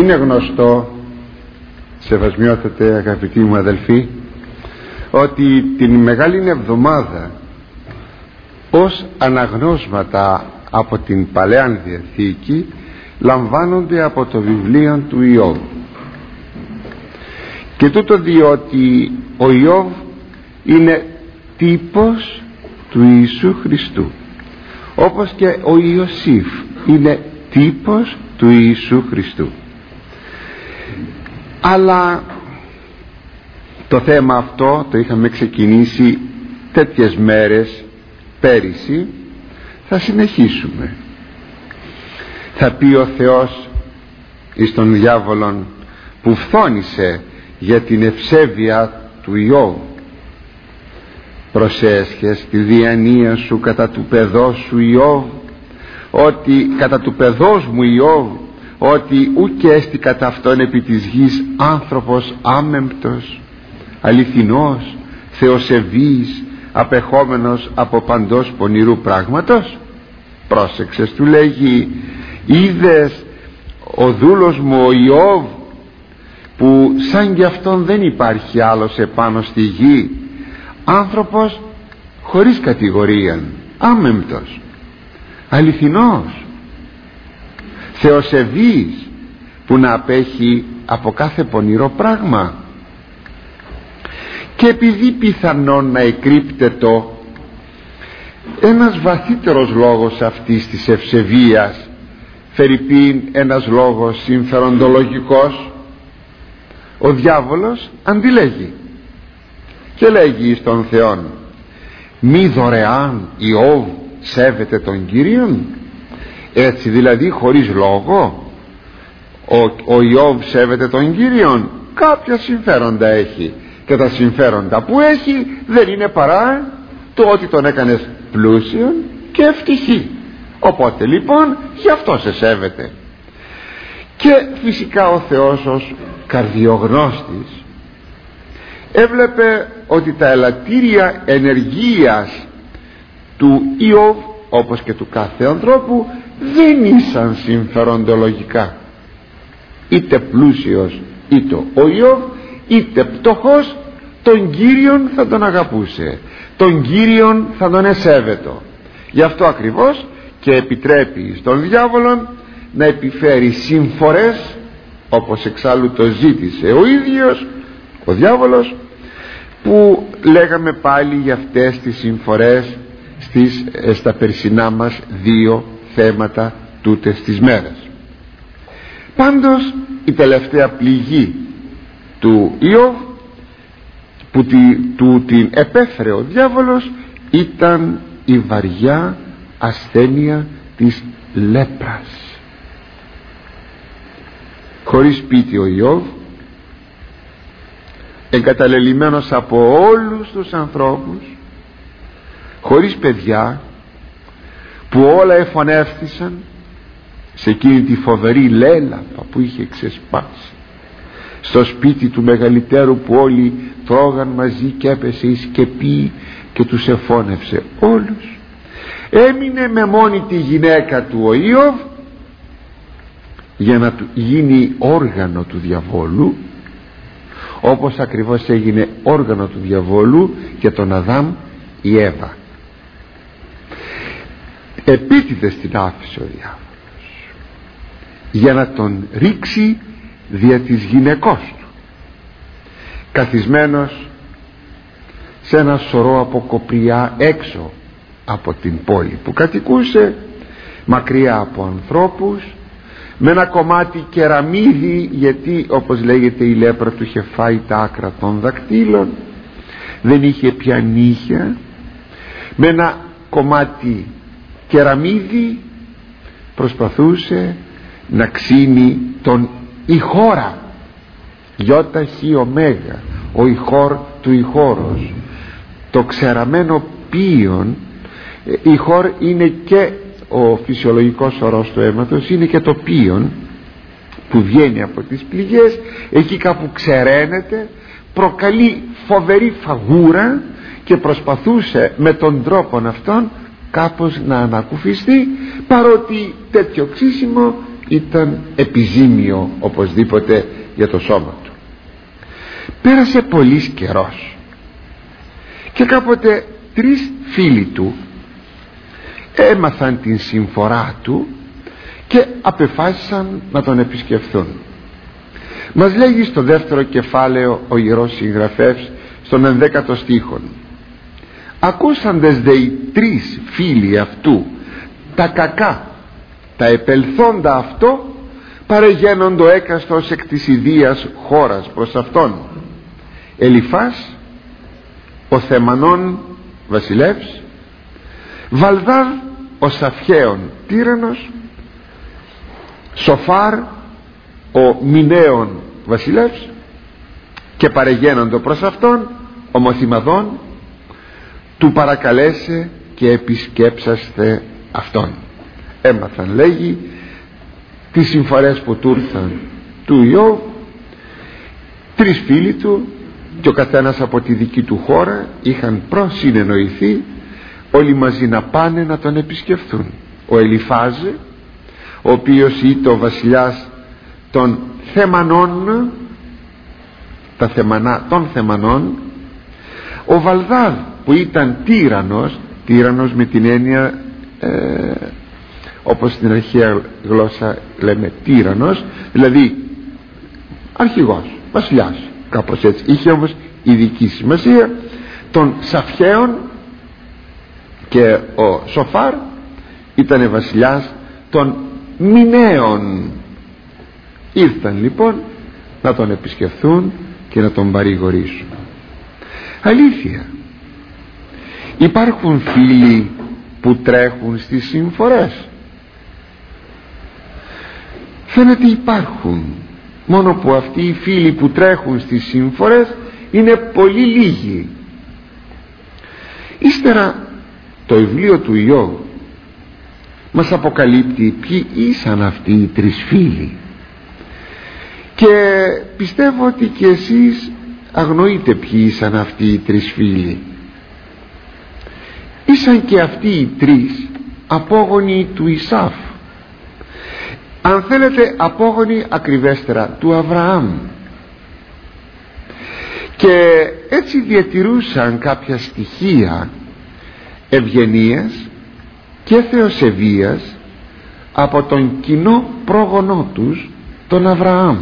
Είναι γνωστό, σεβασμιότατε αγαπητοί μου αδελφοί, ότι την Μεγάλη Εβδομάδα ως αναγνώσματα από την Παλαιά Διαθήκη λαμβάνονται από το βιβλίο του Ιώβ, και τούτο διότι ο Ιώβ είναι τύπος του Ιησού Χριστού, όπως και ο Ιωσήφ είναι τύπος του Ιησού Χριστού. Αλλά το θέμα αυτό το είχαμε ξεκινήσει τέτοιες μέρες πέρυσι, θα συνεχίσουμε. Θα πει ο Θεός εις τον διάβολον που φθόνησε για την ευσέβεια του Ιώβ: προσέσχες τη διανία σου κατά του παιδός σου Ιώβ, ότι κατά του παιδός μου Ιώβ, ότι ουκ έστι κατά αυτόν επί της γης άνθρωπος άμεμπτος, αληθινός, θεοσεβής, απεχόμενος από παντός πονηρού πράγματος. Πρόσεξες, του λέγει, είδες ο δούλος μου ο Ιώβ, που σαν κι αυτόν δεν υπάρχει άλλος επάνω στη γη, άνθρωπος χωρίς κατηγορία, άμεμπτος, αληθινός, θεοσεβής, που να απέχει από κάθε πονηρό πράγμα. Και επειδή πιθανόν να εκρύπτετο ένας βαθύτερος λόγος αυτής της ευσεβίας, φερειπίν ένας λόγος συμφεροντολογικός, ο διάβολος αντιλέγει και λέγει στον Θεόν: μη δωρεάν Ιώβ σέβεται τον Κύριον? Έτσι δηλαδή χωρίς λόγο ο Ιώβ σέβεται τον Κύριον? Κάποια συμφέροντα έχει, και τα συμφέροντα που έχει δεν είναι παρά το ότι τον έκανες πλούσιον και ευτυχή, οπότε λοιπόν γι' αυτό σε σέβεται. Και φυσικά ο Θεός ως καρδιογνώστης έβλεπε ότι τα ελαττήρια ενεργείας του Ιώβ, όπως και του κάθε ανθρώπου, δεν ήσαν συμφεροντολογικά. Είτε πλούσιος είτε ο Ιώβ, είτε πτωχός, τον Κύριον θα τον αγαπούσε, τον Κύριον θα τον εσέβετο. Γι' αυτό ακριβώς και επιτρέπει στον διάβολο να επιφέρει σύμφορες, όπως εξάλλου το ζήτησε ο ίδιος ο διάβολος, που λέγαμε πάλι για αυτές τις συμφορές στα περσινά μας δύο θέματα τούτες τις μέρες. Πάντως η τελευταία πληγή του Ιώβ που την επέφερε ο διάβολος ήταν η βαριά ασθένεια της λέπρας. Χωρίς σπίτι ο Ιώβ, εγκαταλελειμμένος από όλους τους ανθρώπους, χωρίς παιδιά, που όλα εφωνεύθησαν σε εκείνη τη φοβερή λέλαπα που είχε ξεσπάσει στο σπίτι του μεγαλύτερου, που όλοι τρώγαν μαζί και έπεσε η σκεπή και τους εφώνευσε όλους. Έμεινε με μόνη τη γυναίκα του ο Ιώβ για να γίνει όργανο του διαβόλου, όπως ακριβώς έγινε όργανο του διαβόλου για τον Αδάμ η Εύα. Επίτηδες την άφησε ο διάβολος για να τον ρίξει δια της γυναικός του, καθισμένος σε ένα σωρό από κοπριά έξω από την πόλη που κατοικούσε, μακριά από ανθρώπους, με ένα κομμάτι κεραμίδι, γιατί όπως λέγεται η λέπρα του είχε φάει τα άκρα των δακτύλων, δεν είχε πια νύχια, με ένα κομμάτι κεραμίδι προσπαθούσε να ξύνει τον Ιχώρα, γιώτα χι ωμέγα, ο Ιχώρ του Ιχώρος, το ξεραμένο πίον. Ιχώρ είναι και ο φυσιολογικός ορός του αίματος, είναι και το πίον που βγαίνει από τις πληγές, εκεί κάπου ξεραίνεται, προκαλεί φοβερή φαγούρα και προσπαθούσε με τον τρόπο αυτόν κάπως να ανακουφιστεί, παρότι τέτοιο ξύσιμο ήταν επιζήμιο οπωσδήποτε για το σώμα του. Πέρασε πολύς καιρός και κάποτε 3 φίλοι του έμαθαν την συμφορά του και απεφάσισαν να τον επισκεφθούν. Μας λέγει στο δεύτερο κεφάλαιο ο Ιερός Συγγραφεύς στον 11ο στίχον: ακούσαντες δε οι 3 φίλοι αυτού τα κακά, τα επελθόντα αυτό, παρεγαίνοντο έκαστος εκ της ιδίας χώρας προς αυτόν. Ελιφάς ο Θεμανών βασιλεύς, Βαλδάδ ο Σαφιαίων τύραννος, Σοφάρ ο Μιναίων βασιλεύς, και παρεγαίνοντο προς αυτόν ομοθυμαδών, του παρακαλέσε και επισκέψαστε αυτόν. Έμαθαν, λέγει, τις συμφορές που του ήρθαν του Ιώβ, 3 φίλοι του και ο καθένας από τη δική του χώρα είχαν προσυνεννοηθεί όλοι μαζί να πάνε να τον επισκεφθούν. Ο Ελιφάζ, ο οποίος ήταν ο βασιλιάς των Θεμανών, των Θεμανών, ο Βαλδάδ που ήταν τύραννος με την έννοια όπως στην αρχαία γλώσσα λέμε τύραννος, δηλαδή αρχηγός, βασιλιάς, κάπως έτσι. Είχε όμως ειδική σημασία. Των Σαφιαίων, και ο Σοφάρ ήταν βασιλιάς των Μιναίων. Ήρθαν λοιπόν να τον επισκεφθούν και να τον παρηγορήσουν. Αλήθεια, υπάρχουν φίλοι που τρέχουν στις συμφορές? Φαίνεται υπάρχουν, μόνο που αυτοί οι φίλοι που τρέχουν στις συμφορές είναι πολύ λίγοι. Ύστερα το βιβλίο του Ιώβ μας αποκαλύπτει ποιοι ήσαν αυτοί οι 3 φίλοι, και πιστεύω ότι και εσείς αγνοείτε ποιοι ήσαν αυτοί οι 3 φίλοι. Ήσαν και αυτοί οι 3 απόγονοι του Ισάφ, αν θέλετε απόγονοι ακριβέστερα του Αβραάμ, και έτσι διατηρούσαν κάποια στοιχεία ευγενίας και θεοσεβίας από τον κοινό πρόγονό τους, τον Αβραάμ.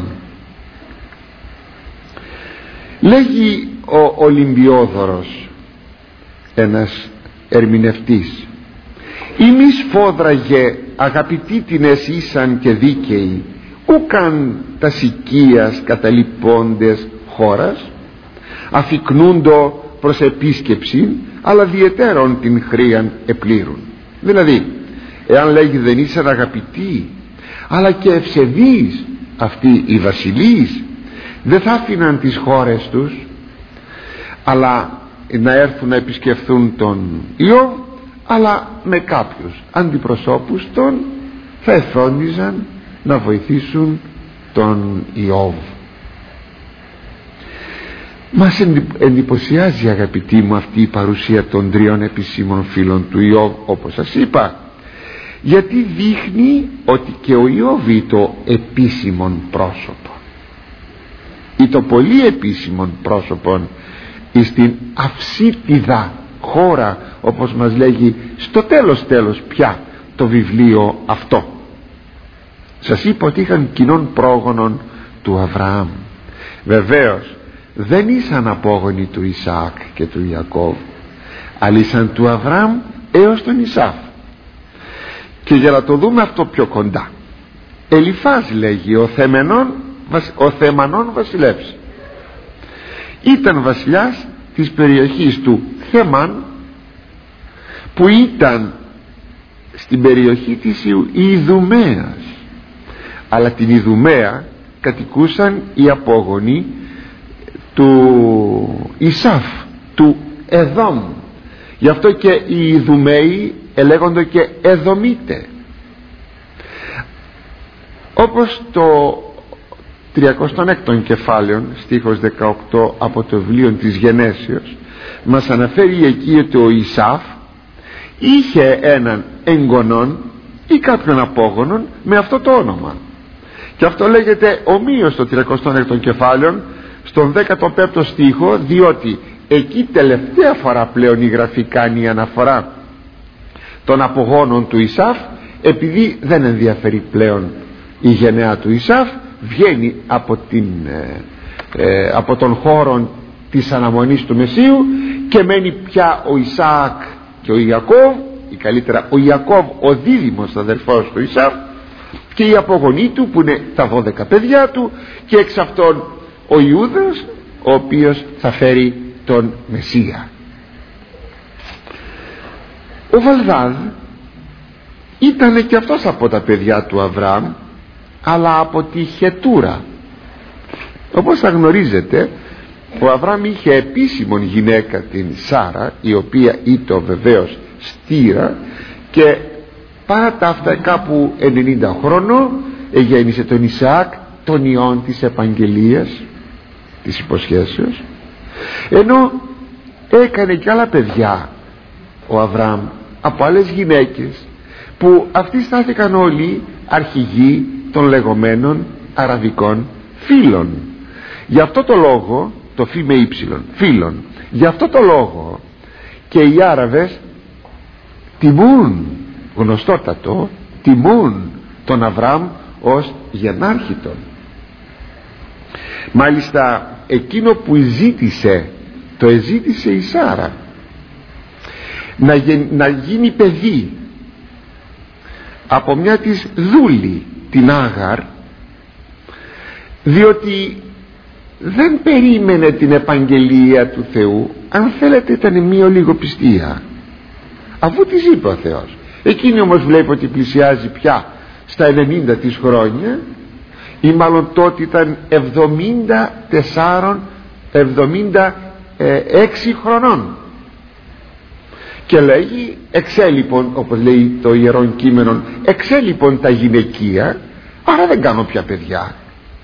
Λέγει ο Ολυμπιόδωρος, ένας ερμηνευτής: «Ημί σφόδραγε αγαπητήτινες ήσαν και δίκαιοι, ούκαν τα οικίας καταλοιπώντες χώρας, αφικνούντο προς επίσκεψη, αλλά διαιτέρων την χρίαν επλήρουν». Δηλαδή, εάν λέγει δεν ήσαν αγαπητοί αλλά και ευσεβείς αυτοί οι βασιλείς, δεν θα άφηναν τις χώρες τους αλλά να έρθουν να επισκεφθούν τον Ιώβ, αλλά με κάποιους αντιπροσώπους τον θα εφρόντιζαν να βοηθήσουν τον Ιώβ. Μας εντυπωσιάζει, αγαπητοί μου, αυτή η παρουσία των 3 επισήμων φίλων του Ιώβ, όπως σας είπα, γιατί δείχνει ότι και ο Ιώβ είναι το επίσημον πρόσωπο, ή το πολύ επίσημον πρόσωπον στην αυσίτιδα χώρα, όπως μας λέγει στο τέλος πια το βιβλίο αυτό. Σας είπα ότι είχαν κοινών πρόγονων του Αβραάμ. Βεβαίως δεν ήσαν απόγονοι του Ισαάκ και του Ιακώβ, αλλά ήσαν του Αβραάμ έως τον Ισαάκ. Και για να το δούμε αυτό πιο κοντά, Ελιφάς λέγει ο Θεμανών βασιλεύς. Ήταν βασιλιάς της περιοχής του Θεμάν, που ήταν στην περιοχή της Ιδουμαίας, αλλά την Ιδουμαία κατοικούσαν οι απόγονοι του Ισάφ, του Εδόμ. Γι' αυτό και οι Ιδουμαίοι ελέγονται και Εδωμίτε. Όπως το 36ο κεφάλαιο στίχος 18 από το βιβλίο της Γενέσεως μας αναφέρει εκεί ότι ο Ισάφ είχε έναν εγγονόν ή κάποιον απόγονον με αυτό το όνομα. Και αυτό λέγεται ομοίως στο 36ο κεφάλαιο στον 15ο στίχο, διότι εκεί τελευταία φορά πλέον η Γραφή κάνει αναφορά των απογόνων του Ισαύ, επειδή δεν ενδιαφέρει πλέον η γενεά του Ισαύ, βγαίνει από τον χώρο της αναμονής του Μεσσίου και μένει πια ο Ισαάκ και ο Ιακώβ, ή καλύτερα ο Ιακώβ ο δίδυμος αδελφός του Ισαύ, και οι απογονοί του που είναι τα 12 παιδιά του, και εξ αυτών ο Ιούδας, ο οποίος θα φέρει τον Μεσσία. Ο Βαλδάδ ήταν και αυτός από τα παιδιά του Αβραάμ, αλλά από τη Χετούρα. Όπως θα γνωρίζετε, ο Αβραάμ είχε επίσημον γυναίκα την Σάρα, η οποία ήταν βεβαίως στήρα, και παρά τα αυτά κάπου 90 χρόνο γέννησε τον Ισαάκ, τον ιόν της επαγγελίας, της υποσχέσεως, ενώ έκανε και άλλα παιδιά ο Αβραάμ από άλλες γυναίκες, που αυτοί στάθηκαν όλοι αρχηγοί των λεγόμενων αραβικών φύλων. Γι' αυτό το λόγο, το φύ με ύψιλον, φύλων, γι' αυτό το λόγο και οι Άραβες τιμούν, γνωστότατο, τιμούν τον Αβραάμ ως γενάρχητον. Μάλιστα εκείνο που ζήτησε, το εζήτησε η Σάρα, να γίνει παιδί από μια της δούλη, την Άγαρ, διότι δεν περίμενε την επαγγελία του Θεού. Αν θέλετε ήταν μία ολιγοπιστία, αφού της είπε ο Θεός. Εκείνη όμως βλέπει ότι πλησιάζει πια στα 90 της χρόνια, ή μάλλον τότε ήταν 76 χρονών, και λέγει εξέλιπον, όπως λέει το Ιερόν Κείμενο, εξέλιπον τα γυναικεία, άρα δεν κάνω πια παιδιά.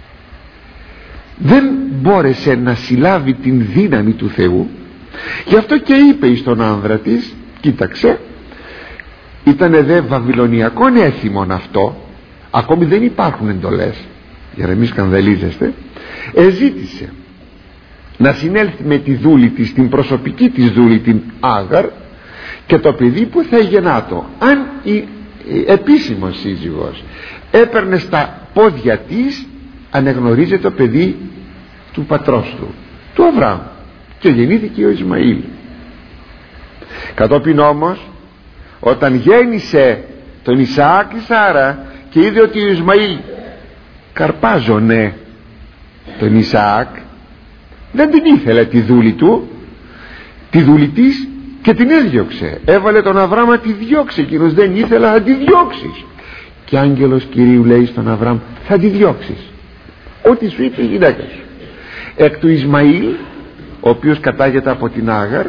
Δεν μπόρεσε να συλλάβει την δύναμη του Θεού, γι' αυτό και είπε εις τον άνδρα της, κοίταξε, ήτανε δε βαβυλωνιακόν έθιμον αυτό, ακόμη δεν υπάρχουν εντολές, για να μην σκανδαλίζεστε, εζήτησε να συνέλθει με τη δούλη της, την προσωπική της δούλη, την Άγαρ, και το παιδί που θα γεννάτο, αν η επίσημος σύζυγος έπαιρνε στα πόδια της, ανεγνωρίζει το παιδί του πατρός του Αβραάμ, και γεννήθηκε ο Ισμαήλ. Κατόπιν όμως, όταν γέννησε τον Ισαάκ η Σάρα και είδε ότι ο Ισμαήλ καρπάζωνε τον Ισαάκ, δεν την ήθελε τη δούλη του, τη δούλη της, και την έδιωξε. Έβαλε τον Αβραάμ να τη διώξει, εκείνος δεν ήθελε να τη διώξεις, και άγγελος Κυρίου λέει στον Αβραάμ, θα τη διώξεις, ό,τι σου είπε η γυναίκα σου. Εκ του Ισμαήλ, ο οποίος κατάγεται από την Άγαρ,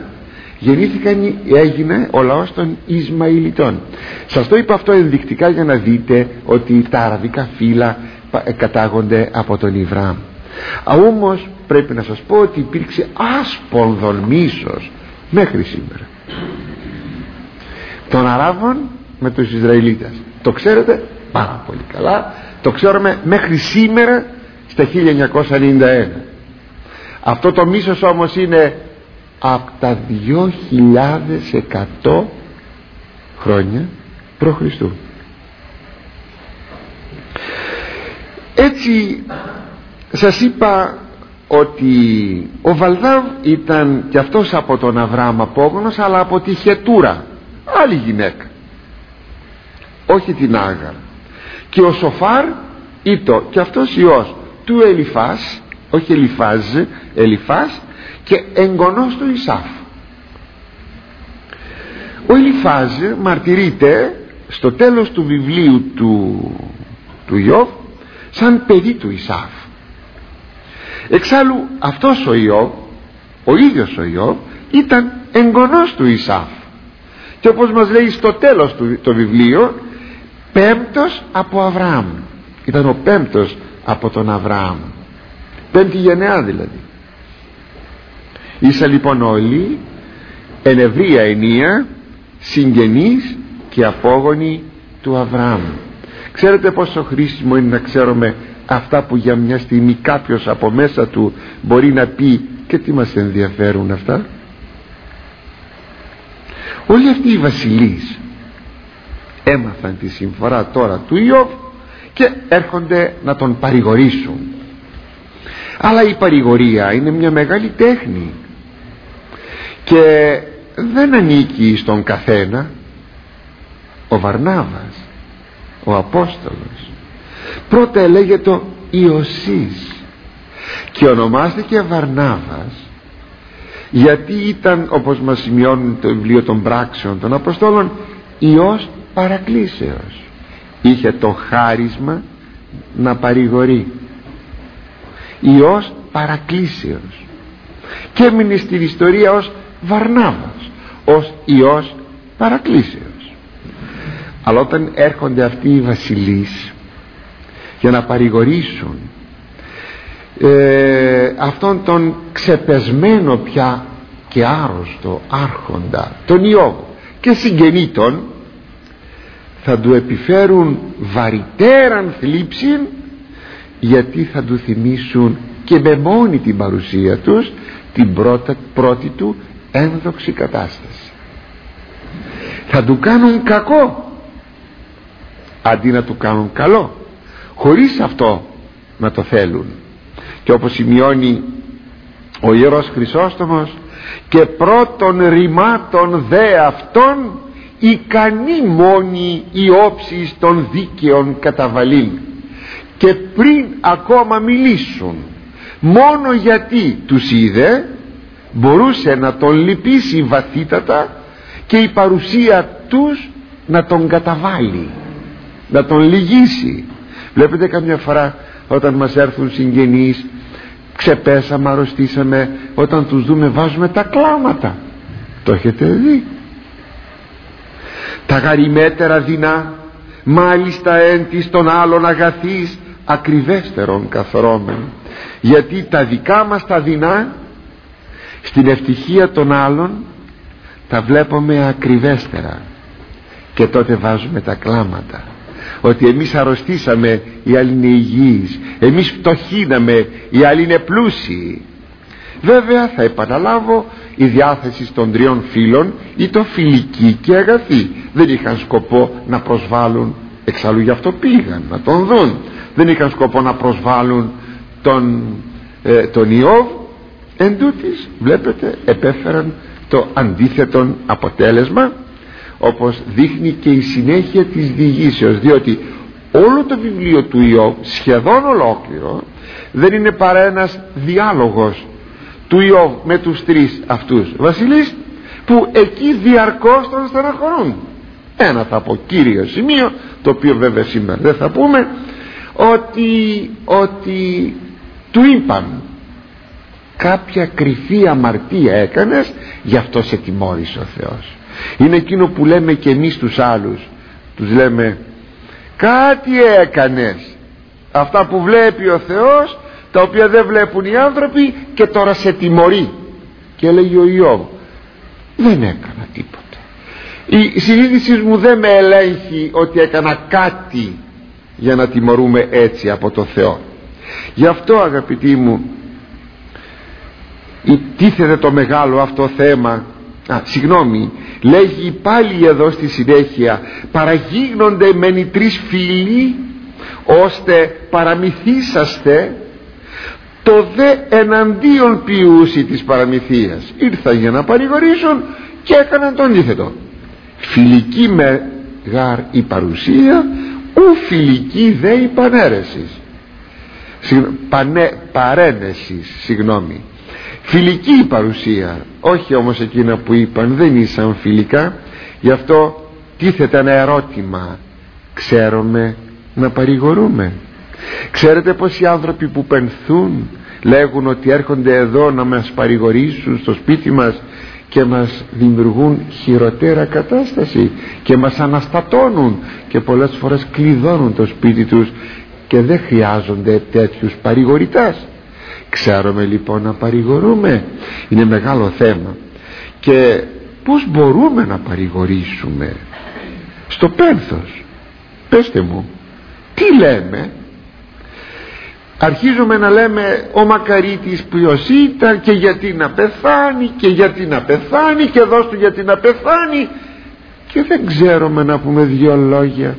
έγινε ο λαός των Ισμαηλιτών. Σας το είπα αυτό ενδεικτικά για να δείτε ότι τα αραβικά φύλλα κατάγονται από τον Αβραάμ. Όμως πρέπει να σας πω ότι υπήρξε άσπονδον μίσος μέχρι σήμερα των Αράβων με τους Ισραηλίτες. Το ξέρετε πάρα πολύ καλά, το ξέρουμε μέχρι σήμερα στα 1991. Αυτό το μίσος όμως είναι από τα 2100 χρόνια π.Χ. Έτσι σας είπα ότι ο Βαλδάβ ήταν και αυτός από τον Αβραάμ απόγονος, αλλά από τη Χετούρα, άλλη γυναίκα, όχι την Άγαρ. Και ο Σοφάρ ήταν και αυτός ιός του Ελιφάς, όχι Ελιφάς, και εγγονός του Ισαύ. Ο Ελιφάζ μαρτυρείται στο τέλος του βιβλίου του Ιώβ σαν παιδί του Ισαύ. Εξάλλου αυτός ο Ιώβ, ο ίδιος ο Ιώβ, ήταν εγγονός του Ισαύ, και όπως μας λέει στο τέλος το βιβλίο, πέμπτος από Αβραάμ. Ήταν ο πέμπτος από τον Αβραάμ, πέμπτη γενεά δηλαδή. Ίσα λοιπόν όλοι εν ευρεία ενία συγγενείς και απόγονοι του Αβραάμ. Ξέρετε πόσο χρήσιμο είναι να ξέρουμε αυτά που για μια στιγμή κάποιος από μέσα του μπορεί να πει και τι μας ενδιαφέρουν αυτά. Όλοι αυτοί οι βασιλείς έμαθαν τη συμφορά τώρα του Ιώβ και έρχονται να τον παρηγορήσουν. Αλλά η παρηγορία είναι μια μεγάλη τέχνη και δεν ανήκει στον καθένα. Ο Βαρνάβας, ο Απόστολος, πρώτα έλεγεται Ιωσής και ονομάστηκε Βαρνάβας γιατί ήταν, όπως μας σημειώνουν το βιβλίο των πράξεων των Αποστόλων, Υιός παρακλήσεως. Είχε το χάρισμα να παρηγορεί, Υιός παρακλήσεως, και έμεινε στην ιστορία ως Βαρνάβας, ως Υιός παρακλήσεως. Αλλά όταν έρχονται αυτοί οι βασιλείς για να παρηγορήσουν αυτόν τον ξεπεσμένο πια και άρρωστο άρχοντα, τον Ιώβ και συγγενήτων, θα του επιφέρουν βαρυτέραν θλίψην, γιατί θα του θυμίσουν και με μόνη την παρουσία τους την πρώτη του ένδοξη κατάσταση. Θα του κάνουν κακό αντί να του κάνουν καλό, χωρίς αυτό να το θέλουν. Και όπως σημειώνει ο Ιερός Χρυσόστομος, και πρώτων ρημάτων δε αυτών ικανή μόνη η όψης των δίκαιων καταβαλήν. Και πριν ακόμα μιλήσουν, μόνο γιατί τους είδε, μπορούσε να τον λυπήσει βαθύτατα και η παρουσία τους να τον καταβάλει, να τον λυγίσει. Βλέπετε καμιά φορά όταν μας έρθουν συγγενείς, ξεπέσαμε, αρρωστήσαμε, όταν τους δούμε βάζουμε τα κλάματα. Το έχετε δει? Τα γαριμέτερα δεινά, μάλιστα εν της των άλλων αγαθείς ακριβέστερον καθρώμεν. Γιατί τα δικά μας τα δεινά στην ευτυχία των άλλων τα βλέπουμε ακριβέστερα, και τότε βάζουμε τα κλάματα. Ότι εμείς αρρωστήσαμε, οι άλλοι είναι υγιείς, εμείς φτωχύναμε, οι άλλοι είναι πλούσιοι. Βέβαια, θα επαναλάβω, η διάθεση των τριών φίλων ήταν φιλική και αγαθή. Δεν είχαν σκοπό να προσβάλλουν, εξάλλου γι' αυτό πήγαν να τον δουν. Δεν είχαν σκοπό να προσβάλλουν τον Ιώβ. Εν τούτοις, βλέπετε, επέφεραν το αντίθετο αποτέλεσμα, όπως δείχνει και η συνέχεια της διηγήσεως, διότι όλο το βιβλίο του Ιώβ, σχεδόν ολόκληρο, δεν είναι παρά ένας διάλογος του Ιώβ με τους τρεις αυτούς βασιλείς, που εκεί διαρκώς τον στεναχωρούν. Ένα θα πω κύριο σημείο, το οποίο βέβαια σήμερα δεν θα πούμε, ότι του είπαν κάποια κρυφή αμαρτία έκανες, γι' αυτό σε τιμώρησε ο Θεός. Είναι εκείνο που λέμε και εμείς τους άλλους, τους λέμε κάτι έκανες, αυτά που βλέπει ο Θεός, τα οποία δεν βλέπουν οι άνθρωποι, και τώρα σε τιμωρεί. Και έλεγε ο Ιώβ, δεν έκανα τίποτα, η συνείδηση μου δεν με ελέγχει ότι έκανα κάτι για να τιμωρούμε έτσι από το Θεό. Γι' αυτό, αγαπητοί μου, τίθεται το μεγάλο αυτό θέμα. Λέγει πάλι εδώ στη συνέχεια, παραγίγνονται μεν οι τρεις φίλοι, ώστε παραμυθίσαστε το δε εναντίον ποιούση της παραμυθίας. Ήρθαν για να παρηγορήσουν και έκαναν τον αντίθετο. Φιλική με γάρ η παρουσία, ου φιλική δε η πανέρεσης. Παρένεσης, συγγνώμη. Φιλική η παρουσία, όχι όμως εκείνα που είπαν δεν ήσαν φιλικά. Γι' αυτό τίθεται ένα ερώτημα, ξέρουμε να παρηγορούμε? Ξέρετε πως οι άνθρωποι που πενθούν λέγουν ότι έρχονται εδώ να μας παρηγορήσουν στο σπίτι μας και μας δημιουργούν χειροτέρα κατάσταση και μας αναστατώνουν και πολλές φορές κλειδώνουν το σπίτι τους και δεν χρειάζονται τέτοιους παρηγορητάς? Ξέρουμε λοιπόν να παρηγορούμε? Είναι μεγάλο θέμα. Και πώς μπορούμε να παρηγορήσουμε? Στο πένθος, Πέστε μου, τι λέμε? Αρχίζουμε να λέμε ο Μακαρίτης ποιος ήταν και γιατί να πεθάνει και γιατί να πεθάνει και δώσ' του γιατί να πεθάνει, και δεν ξέρουμε να πούμε δυο λόγια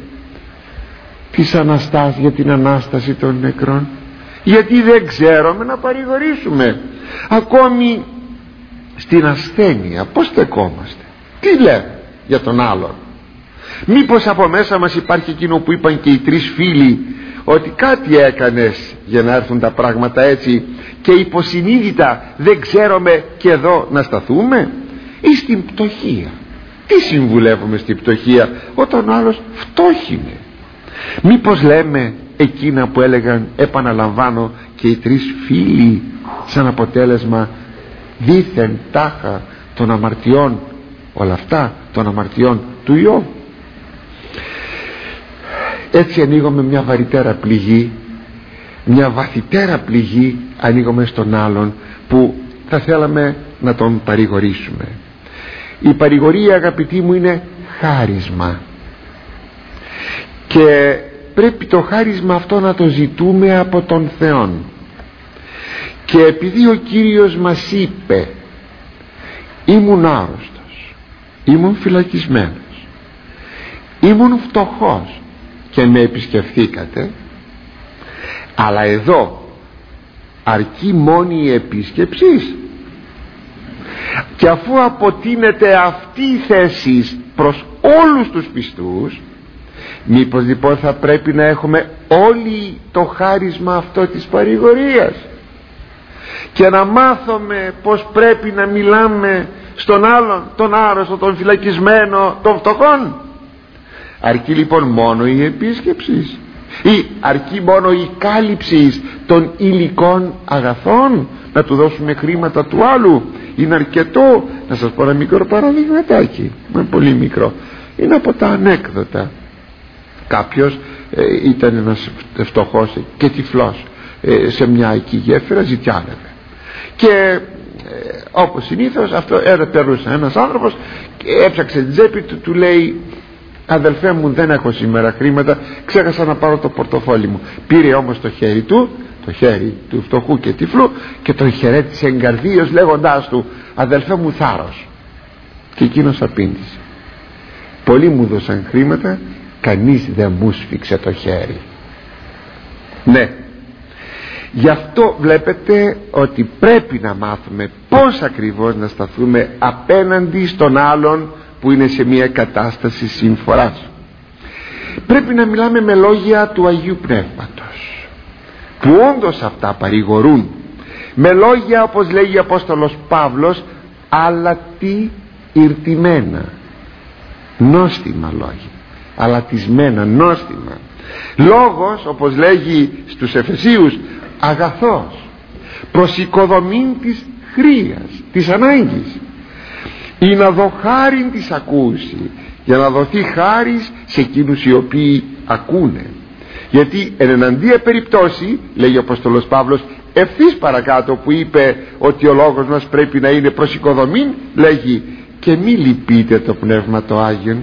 για την Ανάσταση των νεκρών, γιατί δεν ξέρουμε να παρηγορήσουμε. Ακόμη στην ασθένεια πως στεκόμαστε? Τι λέμε για τον άλλον? Μήπως από μέσα μας υπάρχει εκείνο που είπαν και οι τρεις φίλοι, ότι κάτι έκανες για να έρθουν τα πράγματα έτσι και υποσυνείδητα δεν ξέρουμε και εδώ να σταθούμε? Ή στην πτωχία, τι συμβουλεύουμε στην πτωχία όταν ο άλλος φτώχινε? Μήπως λέμε εκείνα που έλεγαν, επαναλαμβάνω, και οι τρεις φίλοι σαν αποτέλεσμα δήθεν τάχα των αμαρτιών, όλα αυτά των αμαρτιών του Ιώβ? Έτσι ανοίγουμε μια βαρυτέρα πληγή, μια βαθυτέρα πληγή ανοίγουμε στον άλλον που θα θέλαμε να τον παρηγορήσουμε. Η παρηγορία, αγαπητοί μου, είναι χάρισμα και πρέπει το χάρισμα αυτό να το ζητούμε από τον Θεό. Και επειδή ο Κύριος μας είπε, ήμουν άρρωστος, ήμουν φυλακισμένος, ήμουν φτωχός και με επισκεφθήκατε, αλλά εδώ αρκεί μόνη η επίσκεψη? Και αφού αποτείνεται αυτή η θέση προς όλους τους πιστούς, μήπως λοιπόν θα πρέπει να έχουμε όλοι το χάρισμα αυτό της παρηγορίας και να μάθουμε πως πρέπει να μιλάμε στον άλλον, τον άρρωστο, τον φυλακισμένο, τον φτωχόν? Αρκεί λοιπόν μόνο η επίσκεψη ή αρκεί μόνο η κάλυψη των υλικών αγαθών, να του δώσουμε χρήματα του άλλου? Είναι αρκετό? Να σας πω ένα μικρό παραδειγματάκι, πολύ μικρό, είναι από τα ανέκδοτα. Κάποιος ήταν ένας φτωχός και τυφλός σε μια εκεί γέφυρα, ζητιάνευε και όπως συνήθως αυτό περνούσε ένας άνθρωπος και έψαξε την τσέπη του, του λέει, αδελφέ μου, δεν έχω σήμερα χρήματα, ξέχασα να πάρω το πορτοφόλι μου. Πήρε όμως το χέρι του, το χέρι του φτωχού και τυφλού, και τον χαιρέτησε εγκαρδίως λέγοντάς του, αδελφέ μου, θάρρος. Και εκείνος απήντησε, πολλοί μου δώσαν χρήματα, κανείς δεν μου σφίξε το χέρι. Ναι, γι' αυτό βλέπετε ότι πρέπει να μάθουμε πώς ακριβώς να σταθούμε απέναντι στον άλλον που είναι σε μια κατάσταση συμφοράς. Πρέπει να μιλάμε με λόγια του Αγίου Πνεύματος, που όντως αυτά παρηγορούν, με λόγια, όπως λέγει ο Απόστολος Παύλος, αλατί ηρτημένα, νόστιμα λόγια, αλατισμένα, νόστιμα. Λόγος, όπως λέγει στους Εφεσίους, αγαθός, προς οικοδομήν της χρείας, της ανάγκης, ή να δω χάριν της ακούσει, για να δοθεί χάρις σε εκείνους οι οποίοι ακούνε. Γιατί εν εναντία περιπτώσει, λέγει ο Απόστολος Παύλος ευθύς παρακάτω, που είπε ότι ο λόγος μας πρέπει να είναι προς οικοδομήν, λέγει, και μη λυπείτε το Πνεύμα το Άγιον.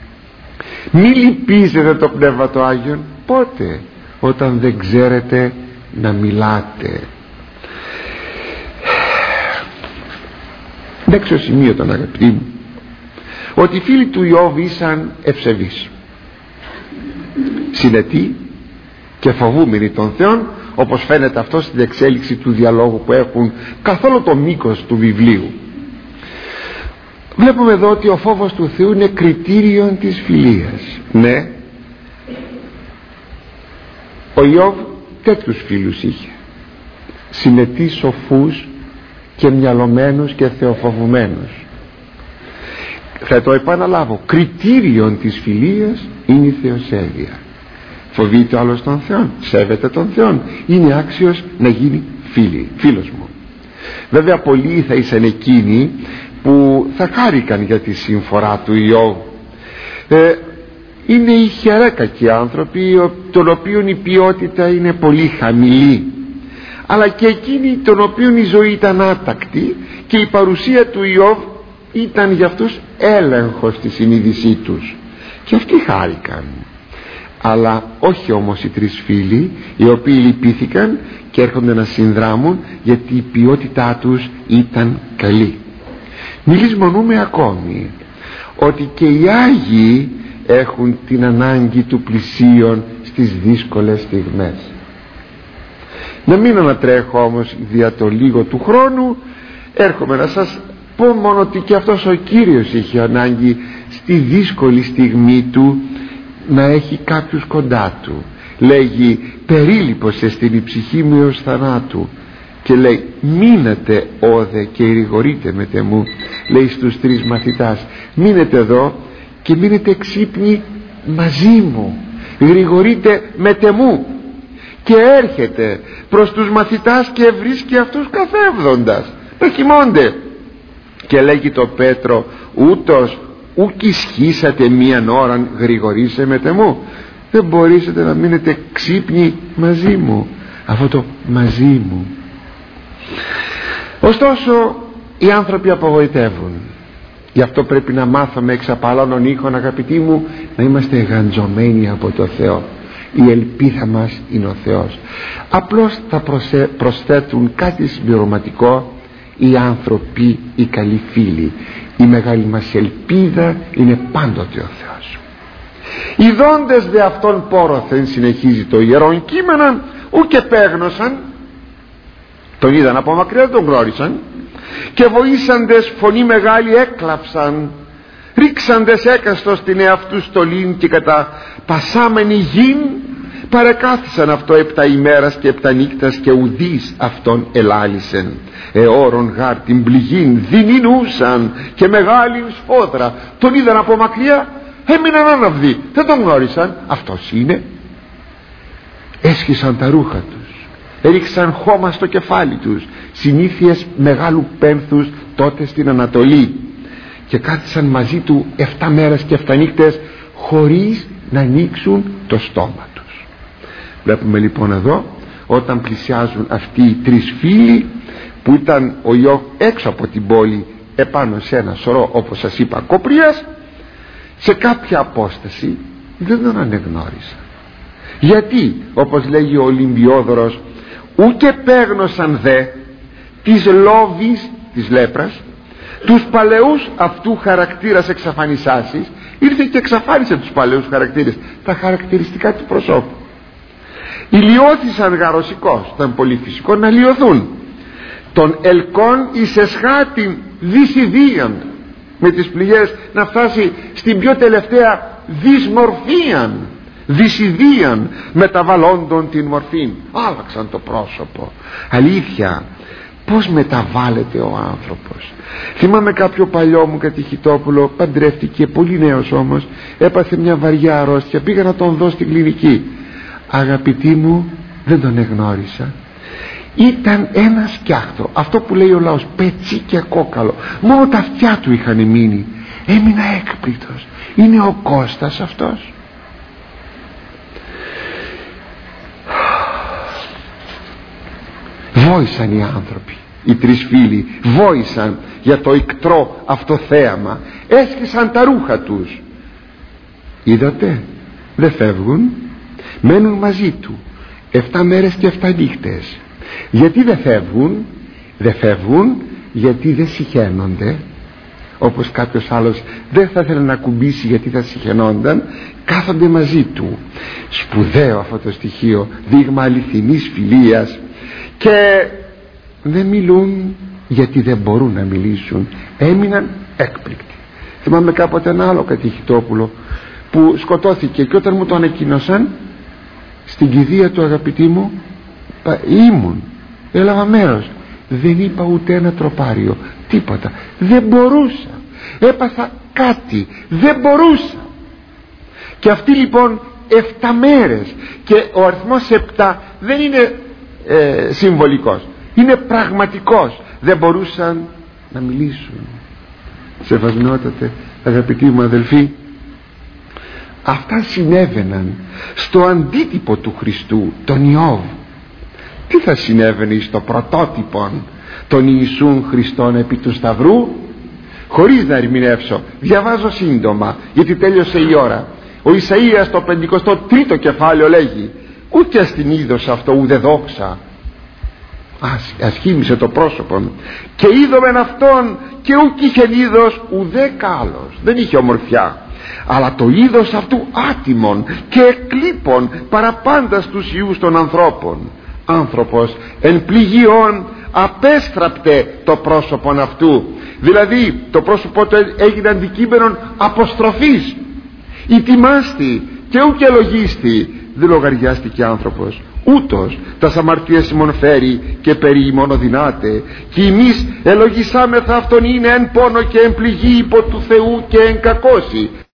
Μη λυπίζετε το Πνεύμα το Άγιον. Πότε? Όταν δεν ξέρετε να μιλάτε. Δέξω σημείο τον, αγαπητοί μου, ότι οι φίλοι του Ιώβ ήσαν ευσεβείς, συνετοί και φοβούμενοι των Θεών, όπως φαίνεται αυτό στην εξέλιξη του διαλόγου που έχουν καθ' όλο το μήκος του βιβλίου. Βλέπουμε εδώ ότι ο φόβος του Θεού είναι κριτήριο της φιλίας. Ναι, ο Ιώβ τέτοιους φίλους είχε, συνετείς, σοφούς και μυαλωμένους και θεοφοβουμένους. Θα το επαναλάβω, κριτήριον της φιλίας είναι η θεοσέβεια. Φοβείται ο άλλος τον Θεόν, σέβεται τον Θεόν, είναι άξιος να γίνει φίλος μου. Βέβαια πολλοί θα ήσαν εκείνοι που θα χάρηκαν για τη συμφορά του Ιώβ. Είναι οι χερέκακοι άνθρωποι, των οποίων η ποιότητα είναι πολύ χαμηλή, αλλά και εκείνοι των οποίων η ζωή ήταν άτακτη και η παρουσία του Ιώβ ήταν για αυτούς έλεγχος στη συνείδησή τους, και αυτοί χάρηκαν. αλλά όχι όμως οι 3 φίλοι, οι οποίοι λυπήθηκαν και έρχονται να συνδράμουν, γιατί η ποιότητά τους ήταν καλή. Μη λησμονούμε ακόμη ότι και οι Άγιοι έχουν την ανάγκη του πλησίον στις δύσκολες στιγμές. Να μην ανατρέχω όμως δια το λίγο του χρόνου. Έρχομαι να σας πω μόνο ότι και αυτός ο Κύριος είχε ανάγκη στη δύσκολη στιγμή του να έχει κάποιους κοντά του. Λέγει, περίλειπωσε στην η ψυχή μου έως θανάτου, και λέει, μείνετε όδε και ηρηγορείτε μετ' μου, λέει στους 3 μαθητάς, μείνετε εδώ και μείνετε ξύπνοι μαζί μου, γρηγορείτε μετ' μου. Και έρχεται προς τους μαθητάς και βρίσκει αυτούς καθεύδοντας να κοιμώνται, και λέγει το Πέτρο, ούτως ουκ ισχύσατε μίαν ώραν γρηγορήσε μετ' μου? Δεν μπορείτε να μείνετε ξύπνοι μαζί μου? Αυτό το μαζί μου. Ωστόσο οι άνθρωποι απογοητεύουν. Γι' αυτό πρέπει να μάθουμε εξ απαλώνων ήχων, αγαπητοί μου, να είμαστε γαντζωμένοι από το Θεό. Η ελπίδα μας είναι ο Θεός. Απλώς θα προσθέτουν κάτι συμπληρωματικό οι άνθρωποι, οι καλοί φίλοι. Η μεγάλη μας ελπίδα είναι πάντοτε ο Θεός. Οι δόντες δε αυτόν πόρωθεν, συνεχίζει το Ιερόν Κείμενο, ουκ επέγνωσαν, τον είδαν από μακριά, τον γνώρισαν, και βοήσαντες φωνή μεγάλη έκλαψαν, ρίξαντες έκαστος στην εαυτού στολήν, και κατά πασάμενη γην παρεκάθισαν αυτό 7 ημέρας και 7 νύκτας, και ουδείς αυτόν ελάλησεν. Εώρον γάρ την πληγήν δυνηνούσαν και μεγάλη σφόδρα. Τον είδαν από μακριά, έμειναν άναυδοι, δεν τον γνώρισαν. Αυτός είναι. Έσχισαν τα ρούχα τους, έριξαν χώμα στο κεφάλι τους, συνήθειες μεγάλου πένθους τότε στην Ανατολή, και κάθισαν μαζί του 7 μέρες και 7 νύκτες χωρίς να ανοίξουν το στόμα τους. Βλέπουμε λοιπόν εδώ, όταν πλησιάζουν αυτοί οι 3 φίλοι, που ήταν ο Ιώβ έξω από την πόλη επάνω σε ένα σωρό, όπως σας είπα, κοπριές, σε κάποια απόσταση δεν τον ανεγνώρισαν. Γιατί, όπως λέγει ο Ολυμπιόδωρος, ούτε επέγνωσαν δε της λόβης, της λέπρας, τους παλαιούς αυτού χαρακτήρας εξαφανισάσεις. Ήρθε και εξαφάνισε τους παλαιούς χαρακτήρες, τα χαρακτηριστικά του προσώπου. Ηλιώθησαν γαροσικός, ήταν πολύ φυσικό να λιωθούν. Τον ελκόν εις εσχάτην δυσιδίαν, με τις πληγές να φτάσει στην πιο τελευταία δυσμορφίαν, δυσιδίαν, μεταβαλλόντων την μορφήν. Άλλαξαν το πρόσωπο. Αλήθεια, πως μεταβάλλεται ο άνθρωπος. Θυμάμαι κάποιο παλιό μου κατηχητόπουλο, παντρεύτηκε, πολύ νέος όμως, έπαθε μια βαριά αρρώστια, πήγα να τον δω στην κλινική. Αγαπητοί μου, δεν τον εγνώρισα. Ήταν ένα σκιάχτρο, αυτό που λέει ο λαός, πετσί και κόκαλο, μόνο τα αυτιά του είχαν μείνει. Έμεινα έκπληκτος. Είναι ο Κώστας αυτός? Βόησαν οι άνθρωποι, οι 3 φίλοι βόησαν για το ικτρό αυτό θέαμα, έσχισαν τα ρούχα τους. Είδατε, δεν φεύγουν, μένουν μαζί του 7 μέρες και 7 νύχτες. Γιατί δεν φεύγουν? Δεν φεύγουν γιατί δεν συχαίνονται, όπως κάποιος άλλος δεν θα ήθελε να κουμπίσει γιατί θα συχαινόνταν. Κάθονται μαζί του. Σπουδαίο αυτό το στοιχείο, δείγμα αληθινής φιλίας. Και δεν μιλούν γιατί δεν μπορούν να μιλήσουν. Έμειναν έκπληκτοι. Θυμάμαι κάποτε ένα άλλο κατηχητόπουλο που σκοτώθηκε, και όταν μου το ανακοίνωσαν στην κηδεία του, αγαπητοί μου, ήμουν, έλαβα μέρος, δεν είπα ούτε ένα τροπάριο, τίποτα, δεν μπορούσα, έπαθα κάτι, δεν μπορούσα. Και αυτοί λοιπόν 7 μέρες, και ο αριθμός 7 δεν είναι συμβολικός, είναι πραγματικός, δεν μπορούσαν να μιλήσουν. Σεβασμιότατε αγαπητοί μου αδελφοί, αυτά συνέβαιναν στο αντίτυπο του Χριστού, τον Ιώβ. Τι θα συνέβαινε στο πρωτότυπον, τον Ιησούν Χριστόν επί του Σταυρού? Χωρίς να ερμηνεύσω, διαβάζω σύντομα γιατί τέλειωσε η ώρα. Ο Ισαΐας το 53ο κεφάλαιο λέγει: ούτε αστηνίδος αυτό ουδε δόξα, ασχήμισε το πρόσωπον, και είδομεν αυτόν και ουκ είχεν είδος ουδέ κάλος, δεν είχε ομορφιά, αλλά το είδος αυτού άτιμον και εκλείπων παραπάντα στους ιούς των ανθρώπων. Άνθρωπος εν πληγιών απέστραπτε το πρόσωπον αυτού, δηλαδή το πρόσωπο του έγινε αντικείμενο αποστροφής, ητιμάστη και ουκ ελογίστη, δεν λογαριάστηκε άνθρωπος, ούτως τας αμαρτίες ημών φέρει και περί ημών οδυνάται, και εμείς ελογισάμεθα αυτόν είναι εν πόνο και εν πληγή υπό του Θεού και εν κακώσει.